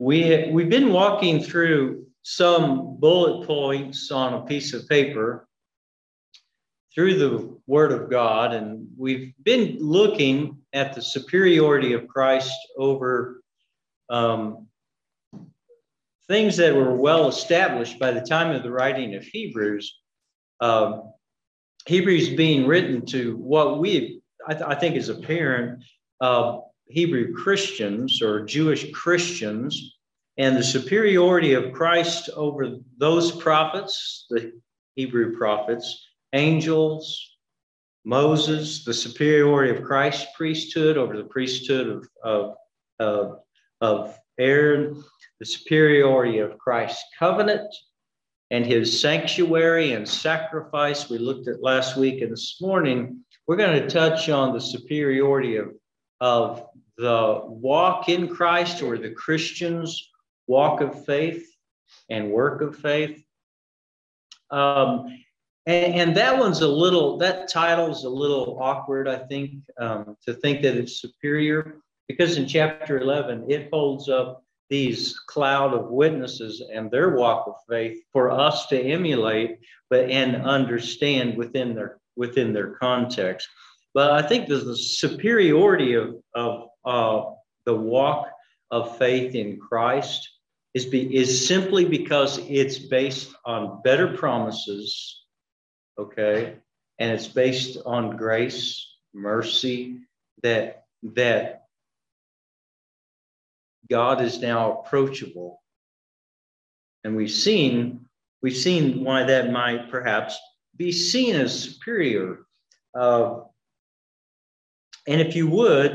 We've been walking through some bullet points on a piece of paper through the Word of God, and we've been looking at the superiority of Christ over things that were well established by the time of the writing of Hebrews. Hebrews being written to what I think is apparent, Hebrew Christians or Jewish Christians, and the superiority of Christ over those prophets, the Hebrew prophets, angels, Moses, the superiority of Christ's priesthood over the priesthood of Aaron, the superiority of Christ's covenant and his sanctuary and sacrifice we looked at last week. And this morning, we're going to touch on the superiority of the walk in Christ, or the Christian's walk of faith and work of faith. And that title's a little awkward, I think, to think that it's superior, because in chapter 11, it holds up these cloud of witnesses and their walk of faith for us to emulate, and understand within their context. But I think the superiority of the walk of faith in Christ is simply because it's based on better promises, okay, and it's based on grace, mercy, that God is now approachable. And we've seen why that might perhaps be seen as superior. And if you would,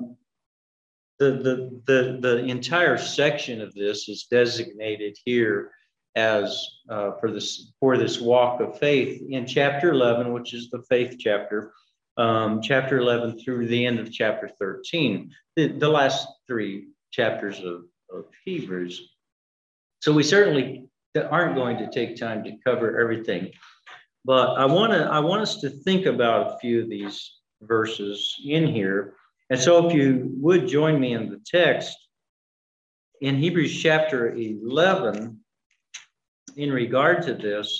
the entire section of this is designated here as for this walk of faith in chapter 11, which is the faith chapter, chapter 11 through the end of chapter 13, the last three chapters of Hebrews. So we certainly aren't going to take time to cover everything, but I want us to think about a few of these verses in here. And so if you would join me in the text in Hebrews chapter 11, in regard to this,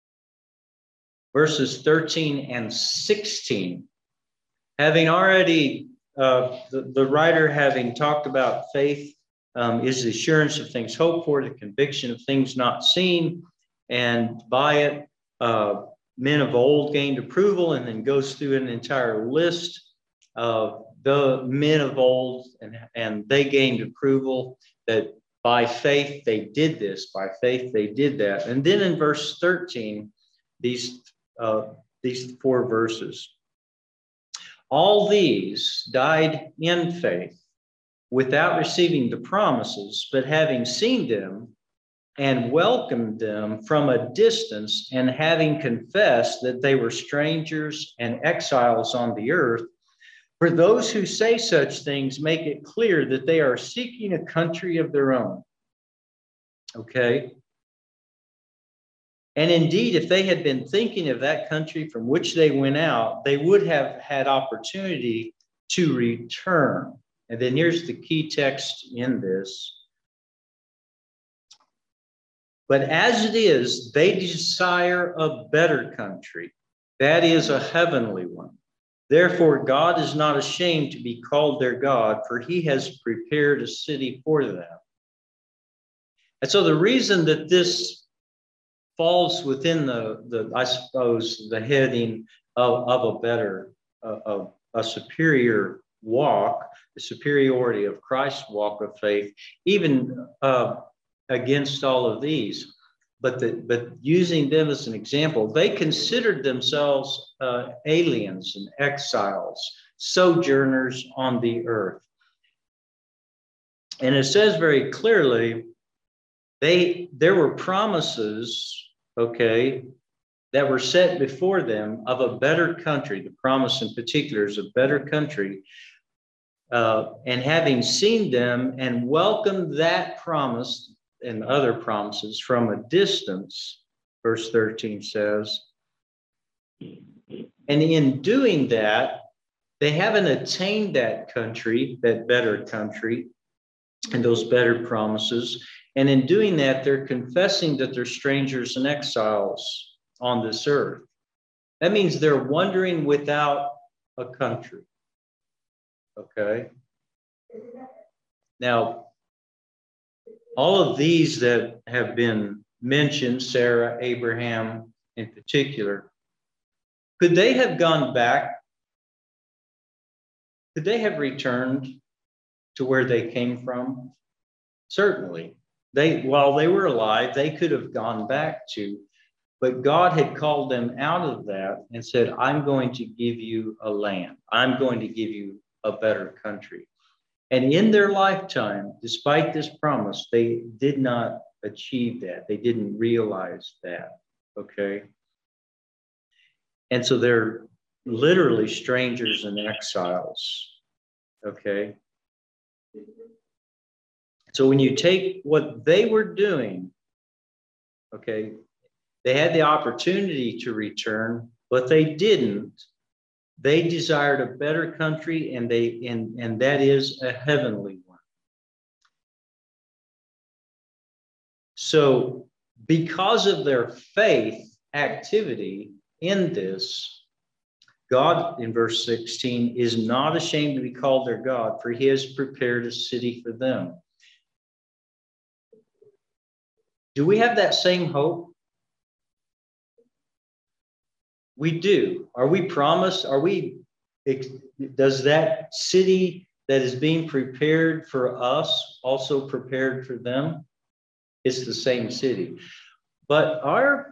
verses 13 and 16, having already the writer having talked about faith is the assurance of things hoped for, the conviction of things not seen, and by it men of old gained approval, and then goes through an entire list of the men of old, and they gained approval that by faith they did this, by faith they did that. And then in verse 13, these four verses, all these died in faith without receiving the promises, but having seen them and welcomed them from a distance, and having confessed that they were strangers and exiles on the earth. For those who say such things make it clear that they are seeking a country of their own. Okay? And indeed, if they had been thinking of that country from which they went out, they would have had opportunity to return. And then here's the key text in this. But as it is, they desire a better country, that is, a heavenly one. Therefore, God is not ashamed to be called their God, for he has prepared a city for them. And so the reason that this falls within the heading of a better, of a superior walk, the superiority of Christ's walk of faith, even against all of these, but using them as an example, they considered themselves aliens and exiles, sojourners on the earth. And it says very clearly, there were promises, okay, that were set before them of a better country. The promise in particular is a better country. And having seen them and welcomed that promise and other promises from a distance, verse 13 says, and in doing that, they haven't attained that country, that better country, and those better promises. And in doing that, they're confessing that they're strangers and exiles on this earth. That means they're wandering without a country. Okay. Now, all of these that have been mentioned, Sarah, Abraham in particular, could they have gone back? Could they have returned to where they came from? Certainly. While they were alive, they could have gone back to, but God had called them out of that and said, I'm going to give you a land. I'm going to give you a better country. And in their lifetime, despite this promise, they did not achieve that. They didn't realize that. Okay. And so they're literally strangers and exiles. Okay. So when you take what they were doing, okay, they had the opportunity to return, but they didn't. They desired a better country, and that is a heavenly one. So because of their faith activity in this, God, in verse 16, is not ashamed to be called their God, for he has prepared a city for them. Do we have that same hope? We do. Are we promised? Does that city that is being prepared for us also prepared for them? It's the same city. But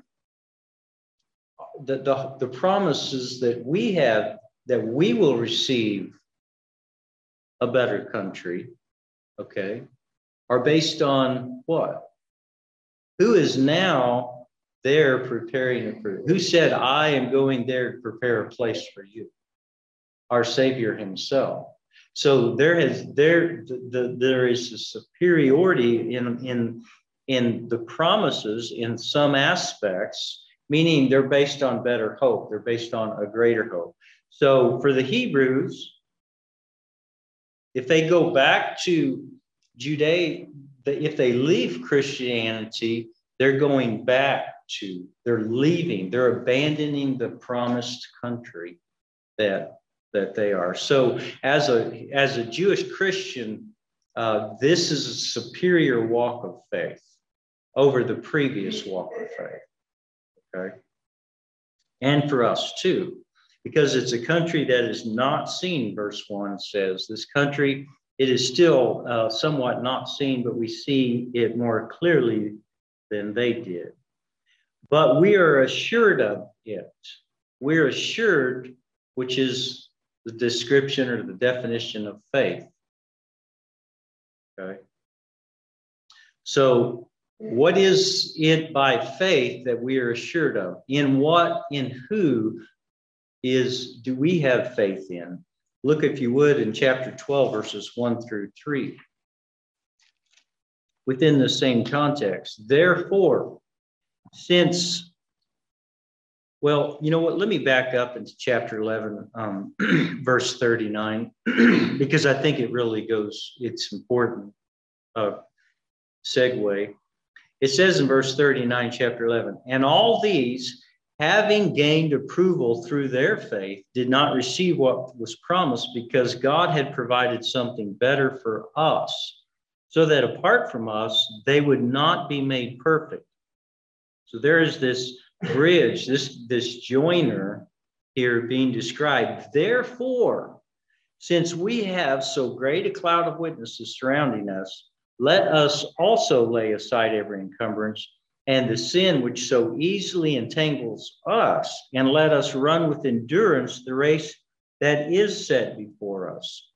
the promises that we have, that we will receive a better country, okay, are based on what? Who is now there preparing for? Who said, I am going there to prepare a place for you? Our Savior himself. So there is a superiority in the promises in some aspects, meaning they're based on better hope. They're based on a greater hope. So for the Hebrews, if they go back to Judea, if they leave Christianity, they're going back to, they're leaving, they're abandoning the promised country that they are. So as a Jewish Christian, this is a superior walk of faith over the previous walk of faith. Okay. And for us too, because it's a country that is not seen, verse 1 says. This country, it is still somewhat not seen, but we see it more clearly than they did. But we are assured of it. We're assured, which is the description or the definition of faith. Okay. So what is it by faith that we are assured of? In what, in who do we have faith in? Look, if you would, in chapter 12, verses 1 through 3. Within the same context. Therefore, since, well, you know what? Let me back up into chapter 11, verse 39, because I think it really it's important segue. It says in verse 39, chapter 11, and all these, having gained approval through their faith, did not receive what was promised, because God had provided something better for us, so that apart from us, they would not be made perfect. So there is this bridge, this joiner here being described. Therefore, since we have so great a cloud of witnesses surrounding us, let us also lay aside every encumbrance and the sin which so easily entangles us, and let us run with endurance the race that is set before us,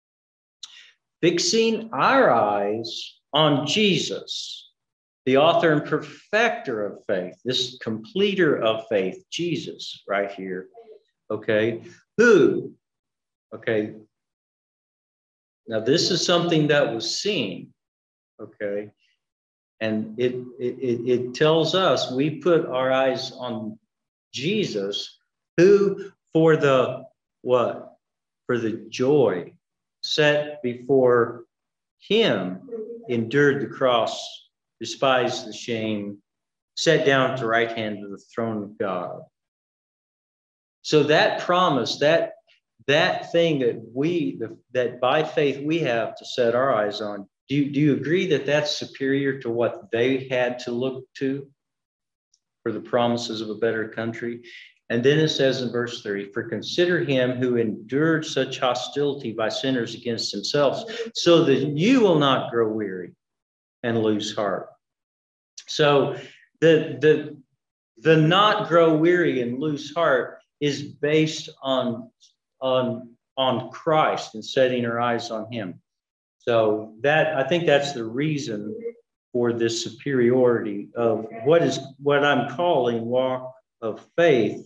fixing our eyes on Jesus, the author and perfecter of faith, this completer of faith, Jesus, right here, okay, who, okay, now this is something that was seen, okay, and it tells us we put our eyes on Jesus, who for the what? For the joy set before him endured the cross, despised the shame, sat down at the right hand of the throne of God. So that promise, that thing that by faith we have to set our eyes on, do you agree that that's superior to what they had to look to for the promises of a better country? And then it says in verse 30, for consider him who endured such hostility by sinners against themselves, so that you will not grow weary and lose heart. So the not grow weary and lose heart is based on Christ and setting our eyes on him. So that, I think that's the reason for this superiority of what I'm calling walk of faith.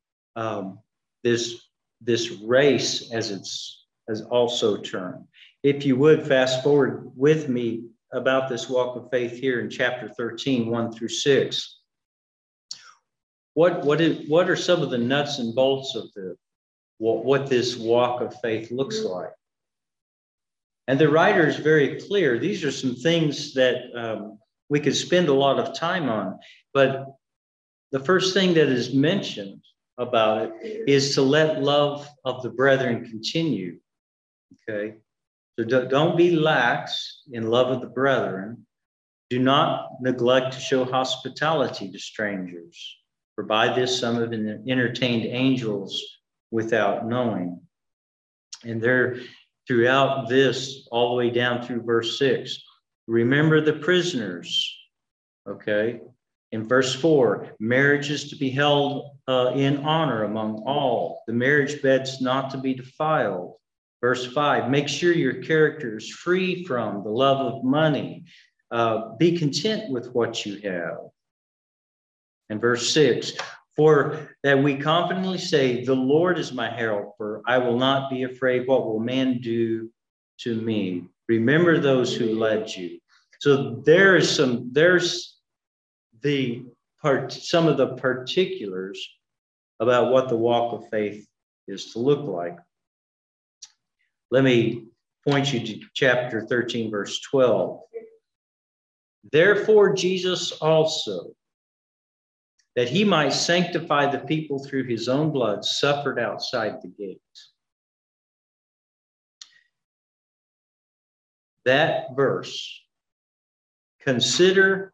This race, as it's also termed. If you would fast forward with me about this walk of faith here in chapter 13, 1 through 6. What are some of the nuts and bolts of what this walk of faith looks like? And the writer is very clear. These are some things that we could spend a lot of time on, but the first thing that is mentioned about it is to let love of the brethren continue. Okay, so don't be lax in love of the brethren. Do not neglect to show hospitality to strangers, for by this some have entertained angels without knowing. And there, throughout this, all the way down through verse 6, remember the prisoners. Okay. In verse 4, marriage is to be held in honor among all. The marriage bed's not to be defiled. Verse 5, make sure your character is free from the love of money. Be content with what you have. And verse 6, for that we confidently say, the Lord is my helper. I will not be afraid. What will man do to me? Remember those who led you. So there's some of the particulars about what the walk of faith is to look like. Let me point you to chapter 13, verse 12. Therefore, Jesus also, that he might sanctify the people through his own blood, suffered outside the gates. That verse, consider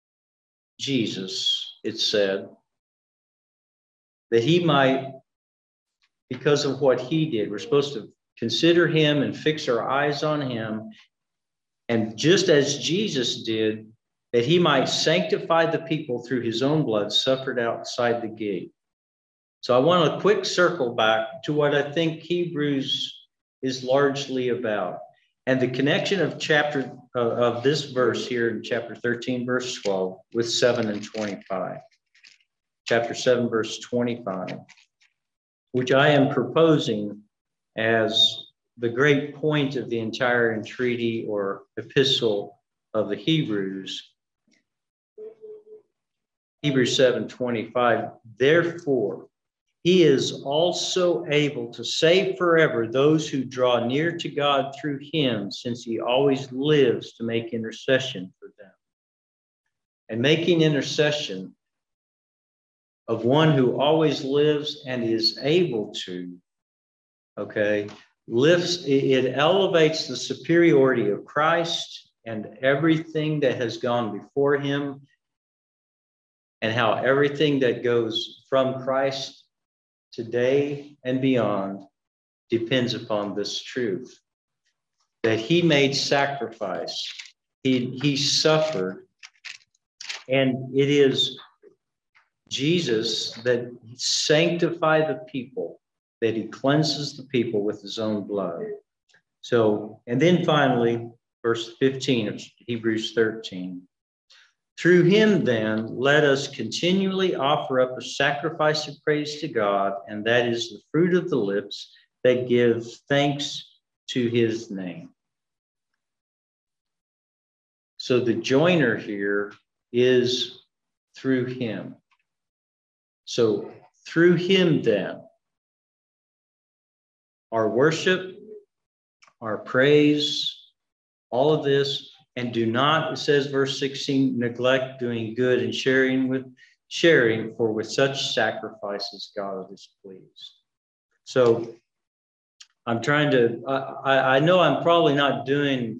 Jesus, it said, that he might, because of what he did, we're supposed to consider him and fix our eyes on him. And just as Jesus did, that he might sanctify the people through his own blood, suffered outside the gate. So I want a quick circle back to what I think Hebrews is largely about. And the connection of this verse here in chapter 13, verse 12, with 7 and 25. Chapter 7, verse 25, which I am proposing as the great point of the entire entreaty or epistle of the Hebrews. Hebrews 7:25, therefore, he is also able to save forever those who draw near to God through him, since he always lives to make intercession for them. And making intercession of one who always lives and is able to, okay, it elevates the superiority of Christ and everything that has gone before him, and how everything that goes from Christ today and beyond depends upon this truth, that he made sacrifice, he suffered, and it is Jesus that sanctified the people, that he cleanses the people with his own blood. So, and then finally, verse 15 of Hebrews 13. Through him, then, let us continually offer up a sacrifice of praise to God, and that is the fruit of the lips that give thanks to his name. So the joiner here is through him. So through him, then, our worship, our praise, all of this, and do not, it says verse 16, neglect doing good and sharing, for with such sacrifices God is pleased. So I'm trying to, I know I'm probably not doing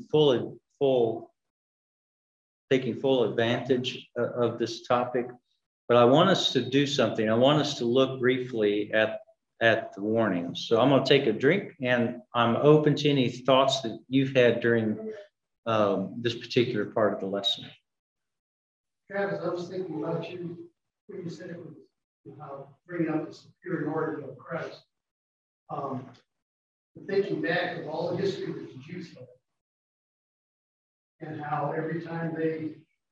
taking full advantage of this topic, but I want us to do something. I want us to look briefly at the warnings. So I'm going to take a drink, and I'm open to any thoughts that you've had during this particular part of the lesson. Travis, I was thinking about you when you said it was about bringing up the superiority of Christ. Thinking back of all the history that the Jews had, and how every time they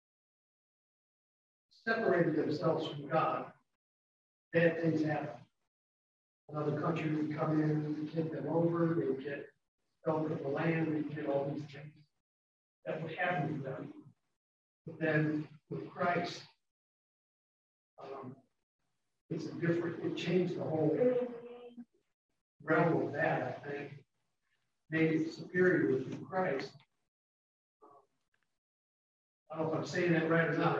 separated themselves from God, bad things happened. Another country would come in and take them over, they would get expelled from the land, they would get all these things that would happen to them. But then with Christ, it's a different, it changed the whole realm of that, I think. Made it superior to Christ. I don't know if I'm saying that right or not.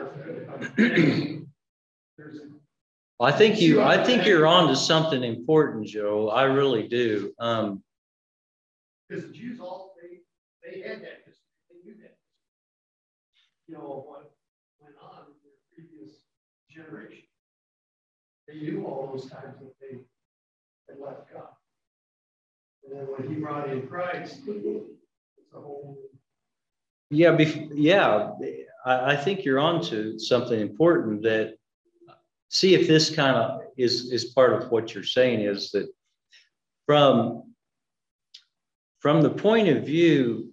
I think you're on to something important, Joe. I really do. Because the Jews they had that history. They knew that. You know what went on in their previous generation. They knew all those times that they had left God. And then when he brought in Christ, it's a whole. I think you're on to something important. That, see if this kind of is part of what you're saying, is that from the point of view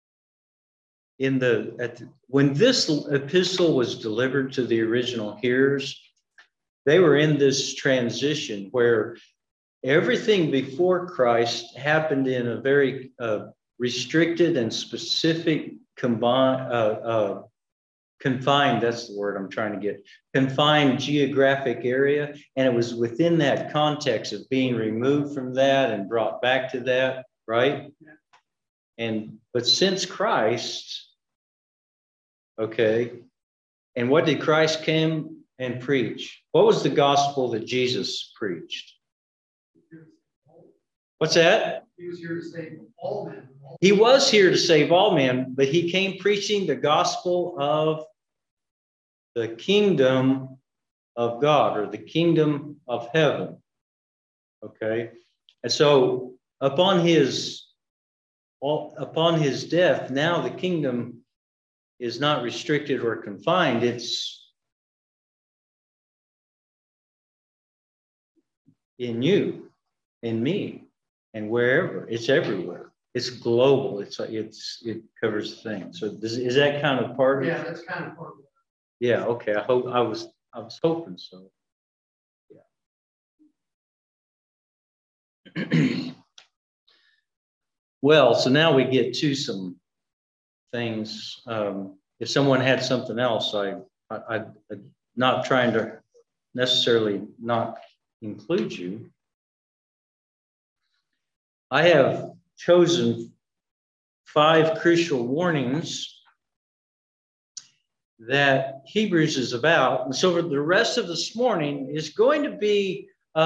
when this epistle was delivered to the original hearers, they were in this transition where everything before Christ happened in a very restricted and specific confined, that's the word I'm trying to get, confined geographic area. And it was within that context of being removed from that and brought back to that, right? But since Christ, okay, and what did Christ came and preach? What was the gospel that Jesus preached? What's that? He was here to save all men. He was here to save all men, but he came preaching the gospel of the kingdom of God, or the kingdom of heaven. Okay. And so upon his death, now the kingdom is not restricted or confined. It's in you, in me, and wherever. It's everywhere. It's global. It covers things. So is that kind of part of it? Yeah, that's kind of part of it. Yeah. Okay. I was hoping so. Yeah. Well, so now we get to some things. If someone had something else, I'm not trying to necessarily not include you. I have chosen 5 crucial warnings that Hebrews is about. And so the rest of this morning is going to be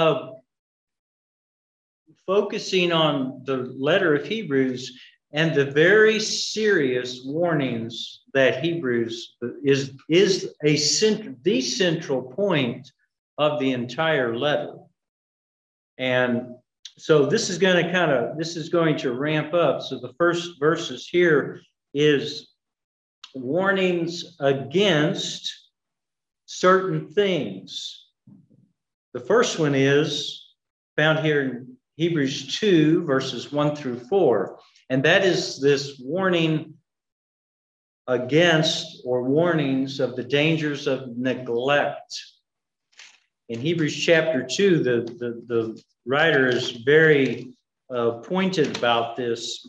focusing on the letter of Hebrews and the very serious warnings that Hebrews is the central point of the entire letter. And so this is going to ramp up. So the first verses here is warnings against certain things. The first one is found here in Hebrews 2, verses 1 through 4. And that is this warning against, or warnings of the dangers of neglect. In Hebrews chapter 2, the writer is very pointed about this.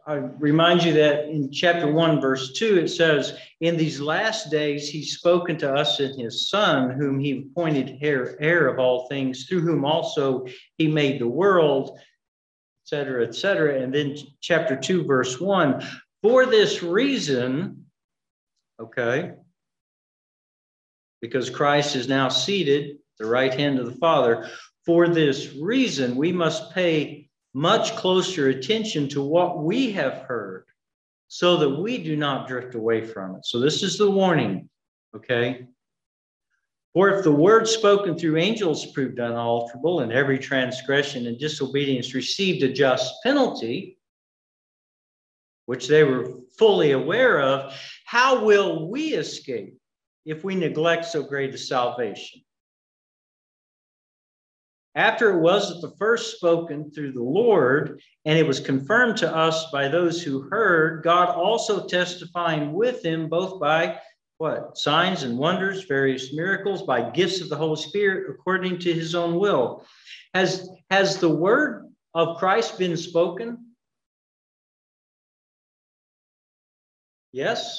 I remind you that in chapter 1, verse 2, it says, in these last days, he's spoken to us in his Son, whom he appointed heir of all things, through whom also he made the world, etc., etc. And then chapter 2, verse 1, for this reason, okay, because Christ is now seated at the right hand of the Father, for this reason, we must pay much closer attention to what we have heard so that we do not drift away from it. So this is the warning, okay? For if the word spoken through angels proved unalterable, and every transgression and disobedience received a just penalty, which they were fully aware of, how will we escape if we neglect so great a salvation? After it was at the first spoken through the Lord, and it was confirmed to us by those who heard, God also testifying with him, both by what? Signs and wonders, various miracles, by gifts of the Holy Spirit, according to his own will. Has the word of Christ been spoken? Yes.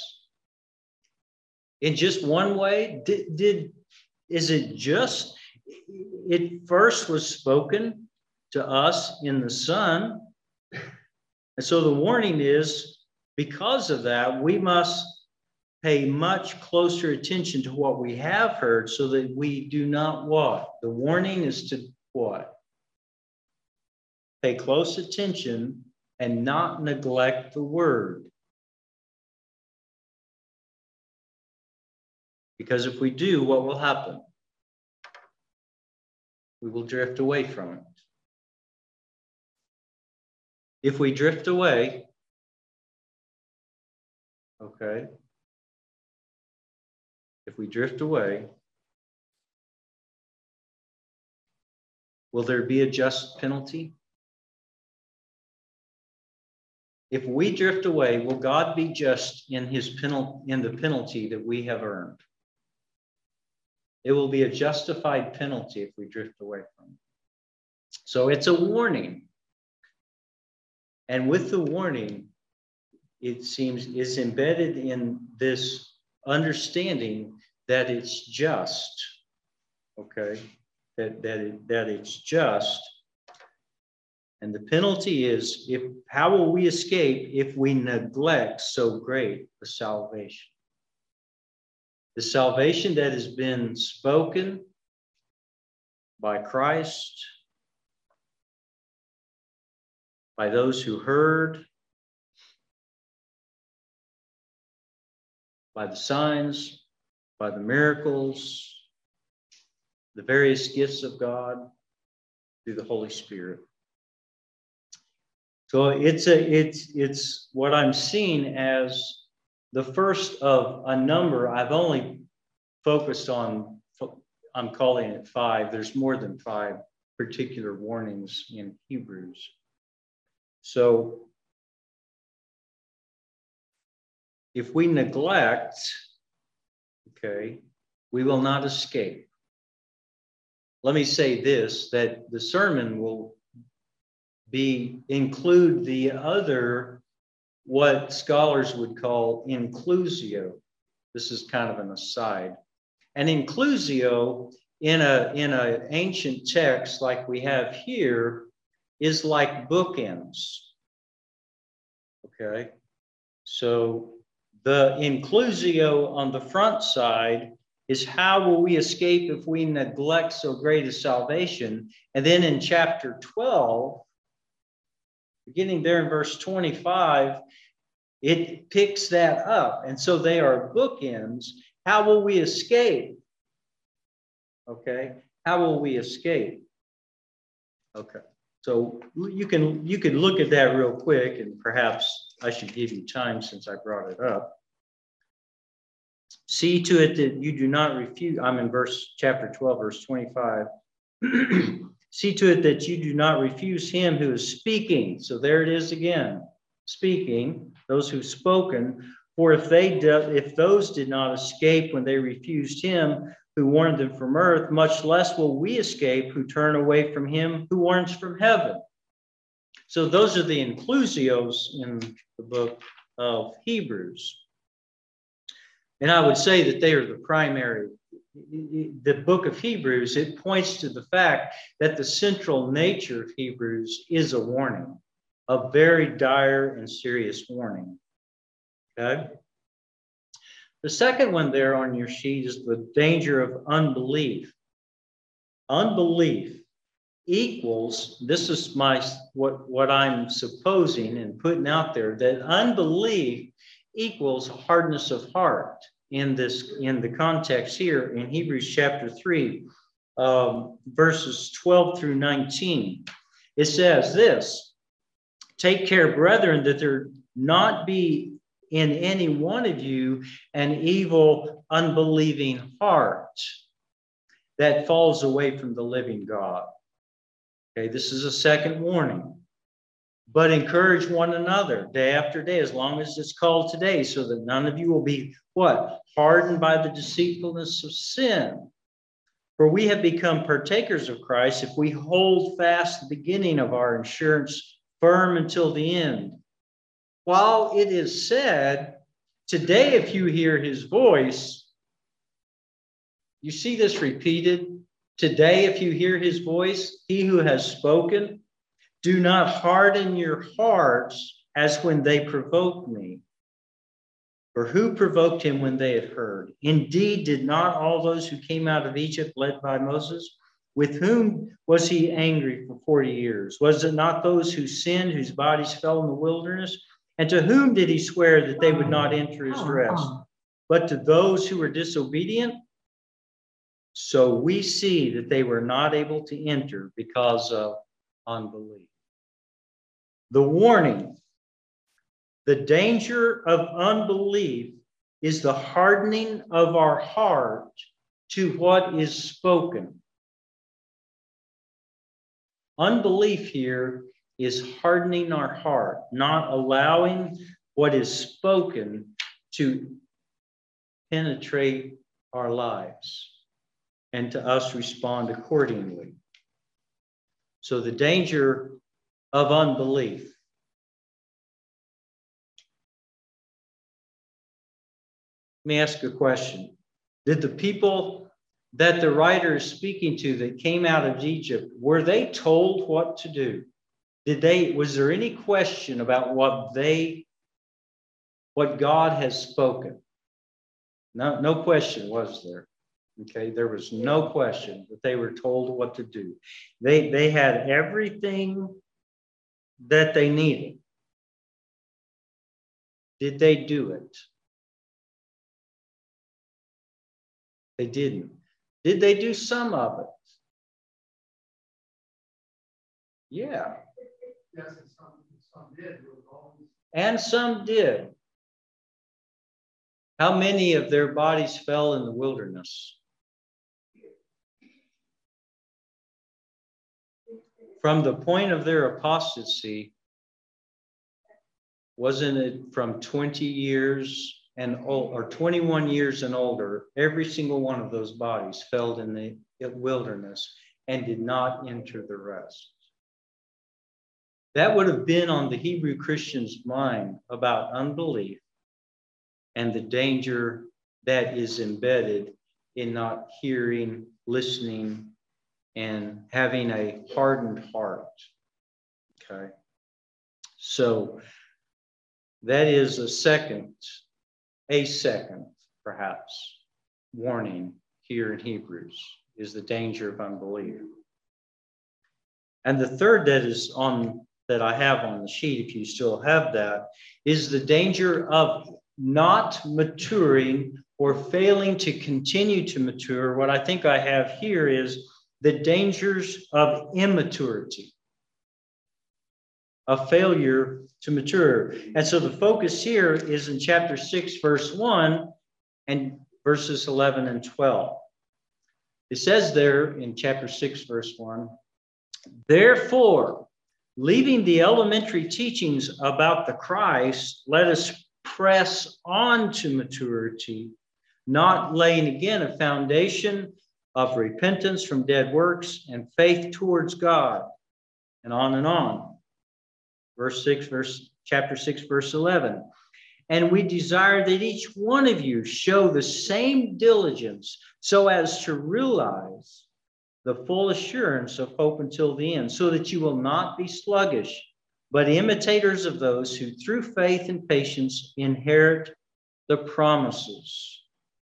In just one way? Is it just? It first was spoken to us in the Son. And so the warning is, because of that, we must pay much closer attention to what we have heard so that we do not what? The warning is to what? Pay close attention and not neglect the word. Because if we do, what will happen? We will drift away from it. If we drift away, okay, if we drift away, will there be a just penalty? If we drift away, will God be just in the penalty that we have earned? It will be a justified penalty if we drift away from it. So it's a warning. And with the warning, it seems is embedded in this understanding that it's just, okay, that it's just. And the penalty is, how will we escape if we neglect so great a salvation? The salvation that has been spoken by Christ, by those who heard, by the signs, by the miracles, the various gifts of God through the Holy Spirit. So it's what I'm seeing as the first of a number. I've only focused on, I'm calling it 5. There's more than 5 particular warnings in Hebrews. So if we neglect, okay, we will not escape. Let me say this, that the sermon will include the other, what scholars would call inclusio. This is kind of an aside. And inclusio in a ancient text like we have here is like bookends. Okay, so the inclusio on the front side is how will we escape if we neglect so great a salvation? And then in chapter 12, beginning there in verse 25, it picks that up. And so they are bookends. How will we escape? Okay, how will we escape? Okay, so you can look at that real quick, and perhaps I should give you time since I brought it up. See to it that you do not refuse. I'm in chapter 12, verse 25. See to it that you do not refuse him who is speaking. So there it is again, speaking, those who've spoken. For if those did not escape when they refused him who warned them from earth, much less will we escape who turn away from him who warns from heaven. So those are the inclusios in the book of Hebrews. And I would say that they are the primary. The book of Hebrews, it points to the fact that the central nature of Hebrews is a warning, a very dire and serious warning. Okay? The second one there on your sheet is the danger of unbelief. Unbelief equals, this is what I'm supposing and putting out there, that unbelief equals hardness of heart in the context here in Hebrews chapter 3, verses 12 through 19. It says this: "Take care, brethren, that there not be in any one of you an evil, unbelieving heart that falls away from the living God." Okay, this is a second warning. "But encourage one another day after day, as long as it's called today, so that none of you will be," what? "Hardened by the deceitfulness of sin. For we have become partakers of Christ if we hold fast the beginning of our assurance firm until the end. While it is said, today if you hear his voice," you see this repeated, today if you hear his voice, he who has spoken, "Do not harden your hearts as when they provoked me. For who provoked him when they had heard? Indeed, did not all those who came out of Egypt led by Moses? With whom was he angry for 40 years? Was it not those who sinned, whose bodies fell in the wilderness? And to whom did he swear that they would not enter his rest? But to those who were disobedient? So we see that they were not able to enter because of unbelief." The warning, the danger of unbelief, is the hardening of our heart to what is spoken. Unbelief here is hardening our heart, not allowing what is spoken to penetrate our lives and to us respond accordingly. So the danger of unbelief. Let me ask a question. Did the people that the writer is speaking to that came out of Egypt, were they told what to do? Was there any question about what God has spoken? No question, was there? Okay, there was no question that they were told what to do. They had everything that they needed. Did they do it? They didn't. Did they do some of it? Yeah. Yes, and some did. And some did. How many of their bodies fell in the wilderness? From the point of their apostasy, wasn't it from 20 years and old, or 21 years and older, every single one of those bodies fell in the wilderness and did not enter the rest? That would have been on the Hebrew Christian's mind about unbelief and the danger that is embedded in not hearing, listening, and having a hardened heart. Okay. So that is a second perhaps warning here in Hebrews, is the danger of unbelief. And the third that I have on the sheet, if you still have that, is the danger of not maturing or failing to continue to mature. What I think I have here is the dangers of immaturity, a failure to mature. And so the focus here is in chapter 6, verse 1 and verses 11 and 12. It says there in chapter 6, verse 1, "Therefore, leaving the elementary teachings about the Christ, let us press on to maturity, not laying again a foundation of repentance from dead works and faith towards God," and on and on. chapter 6, verse 11. And we desire that each one of you show the same diligence so as to realize the full assurance of hope until the end, so that you will not be sluggish, but imitators of those who through faith and patience inherit the promises.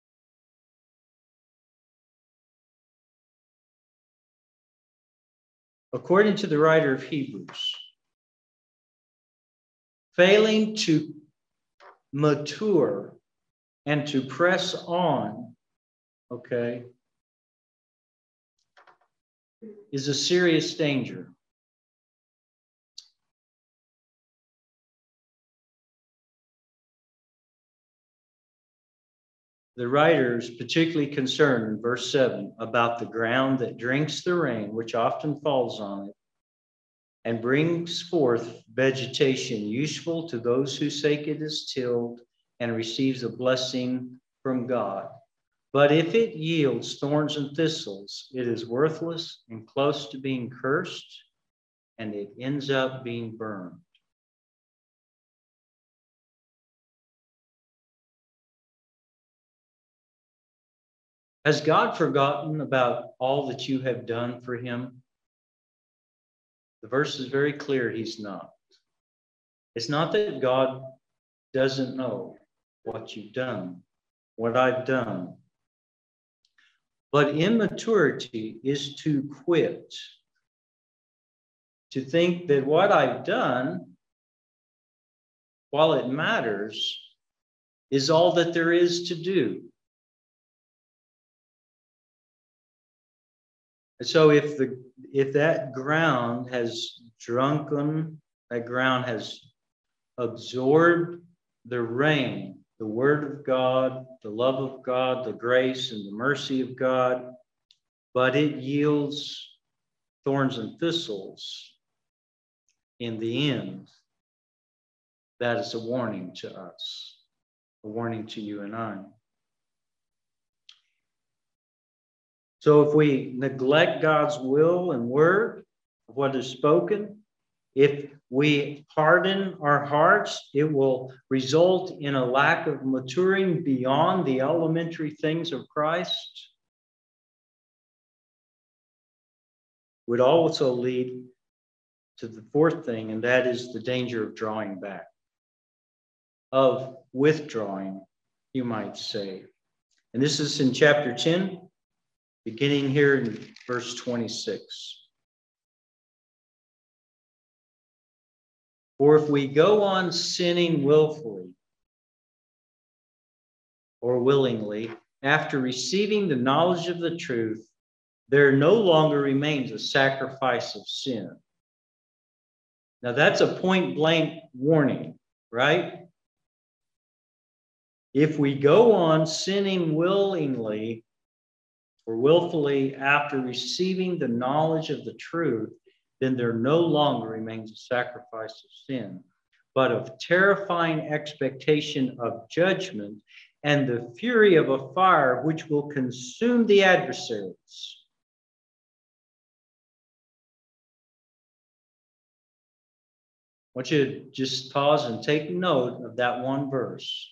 According to the writer of Hebrews, failing to mature and to press on, okay, is a serious danger. The writer is particularly concerned in verse 7 about the ground that drinks the rain, which often falls on it, and brings forth vegetation useful to those whose sake it is tilled and receives a blessing from God. But if it yields thorns and thistles, it is worthless and close to being cursed, and it ends up being burned. Has God forgotten about all that you have done for him? The verse is very clear, he's not. It's not that God doesn't know what you've done, what I've done. But immaturity is to quit, to think that what I've done, while it matters, is all that there is to do. So if that ground has that ground has absorbed the rain, the word of God, the love of God, the grace and the mercy of God, but it yields thorns and thistles in the end, that is a warning to us, a warning to you and I. So if we neglect God's will and word, what is spoken, if we harden our hearts, it will result in a lack of maturing beyond the elementary things of Christ. Would also lead to the fourth thing, and that is the danger of drawing back, of withdrawing, you might say. And this is in chapter 10, beginning here in verse 26. For if we go on sinning willfully or willingly, after receiving the knowledge of the truth, there no longer remains a sacrifice of sin. Now that's a point blank warning, right? If we go on sinning willingly or willfully after receiving the knowledge of the truth, then there no longer remains a sacrifice of sin, but of terrifying expectation of judgment and the fury of a fire which will consume the adversaries. I want you to just pause and take note of that one verse.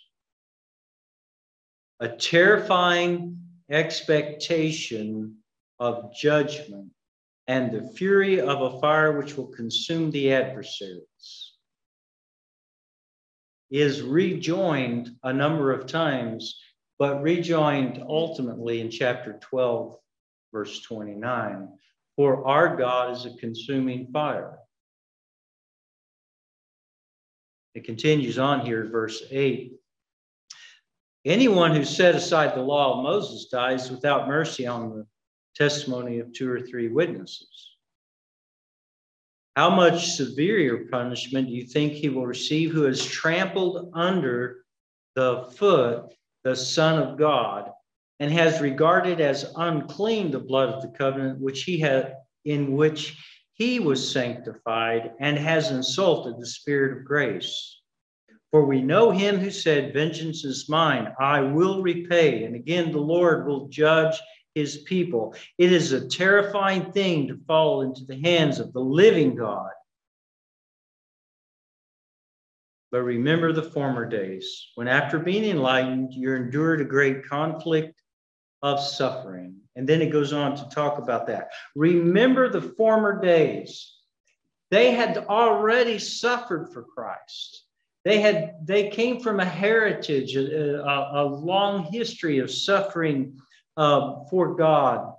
A terrifying expectation of judgment and the fury of a fire which will consume the adversaries is rejoined a number of times, but rejoined ultimately in chapter 12, verse 29. For our God is a consuming fire. It continues on here, verse 8. Anyone who set aside the law of Moses dies without mercy on the testimony of 2 or 3 witnesses. How much severer punishment do you think he will receive who has trampled under the foot the Son of God and has regarded as unclean the blood of the covenant in which he was sanctified and has insulted the Spirit of grace? For we know him who said, vengeance is mine, I will repay. And again, the Lord will judge his people. It is a terrifying thing to fall into the hands of the living God. But remember the former days, when after being enlightened, you endured a great conflict of suffering. And then it goes on to talk about that. Remember the former days. They had already suffered for Christ. They came from a heritage, a long history of suffering for God,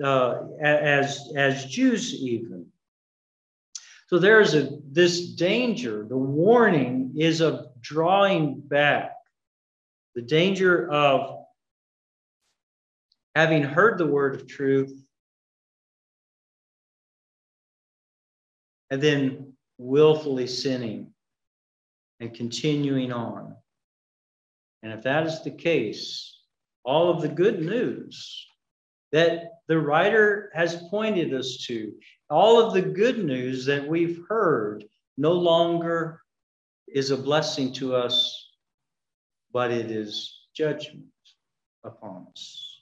as Jews even. So there's this danger. The warning is of drawing back. The danger of having heard the word of truth and then willfully sinning and continuing on. And if that is the case, all of the good news that the writer has pointed us to, all of the good news that we've heard, no longer is a blessing to us, but it is judgment upon us.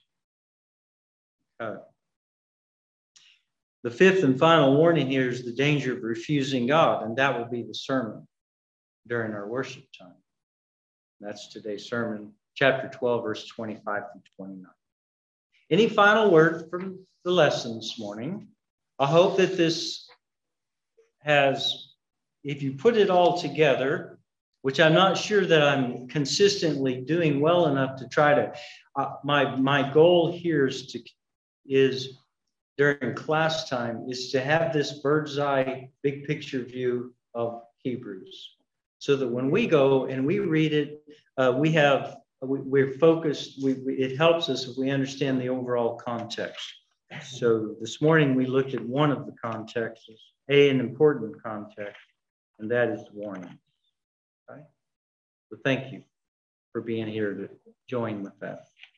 The fifth and final warning here is the danger of refusing God, and that will be the sermon during our worship time. That's today's sermon, chapter 12, verse 25 through 29. Any final word from the lesson this morning? I hope that this has, if you put it all together, which I'm not sure that I'm consistently doing well enough to try to, my goal here is during class time is to have this bird's eye, big picture view of Hebrews, so that when we go and we read it, we're focused. It helps us if we understand the overall context. So this morning we looked at one of the contexts, an important context, and that is warning. Okay? So thank you for being here to join with that.